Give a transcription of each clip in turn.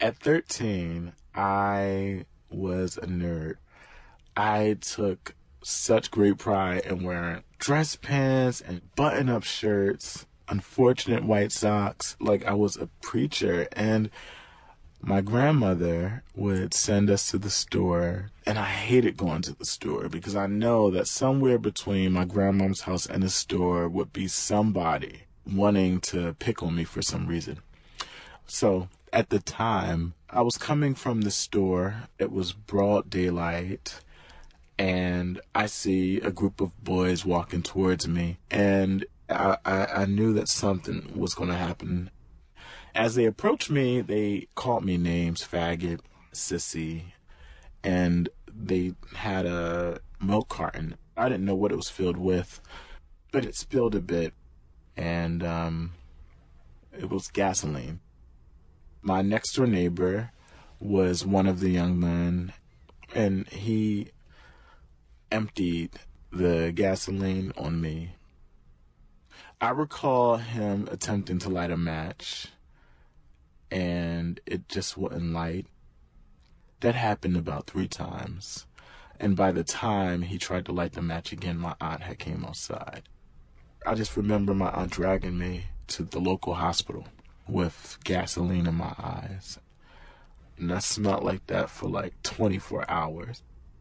At 13, I was a nerd. I took such great pride in wearing dress pants and button-up shirts, unfortunate white socks, like I was a preacher. And my grandmother would send us to the store, and I hated going to the store because I know that somewhere between my grandmom's house and the store would be somebody wanting to pick on me for some reason. So at the time, I was coming from the store. It was broad daylight, and I see a group of boys walking towards me, and I knew that something was going to happen. As they approached me, they called me names: faggot, sissy, and they had a milk carton. I didn't know what it was filled with, but it spilled a bit, and it was gasoline. My next door neighbor was one of the young men, and he emptied the gasoline on me. I recall him attempting to light a match, and it just wouldn't light. That happened about 3 times. And by the time he tried to light the match again, my aunt had came outside. I just remember my aunt dragging me to the local hospital with gasoline in my eyes. And I smelled like that for like 24 hours.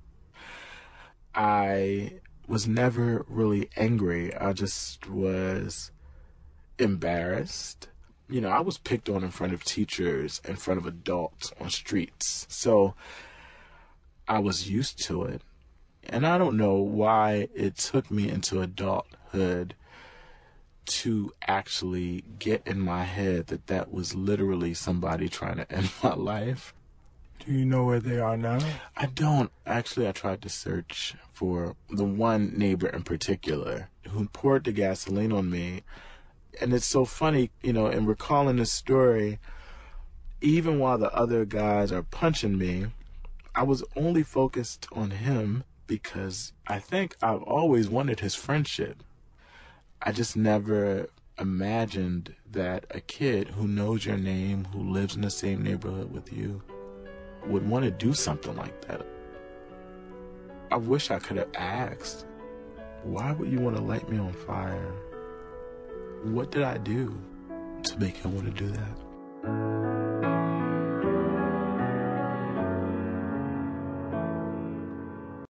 I was never really angry. I just was embarrassed. You know, I was picked on in front of teachers, in front of adults on streets. So I was used to it. And I don't know why it took me into adulthood to actually get in my head that that was literally somebody trying to end my life. Do you know where they are now? I don't. Actually, I tried to search for the one neighbor in particular who poured the gasoline on me. And it's so funny, you know, in recalling this story, even while the other guys are punching me, I was only focused on him because I think I've always wanted his friendship. I just never imagined that a kid who knows your name, who lives in the same neighborhood with you, would want to do something like that. I wish I could have asked, why would you want to light me on fire? What did I do to make him want to do that?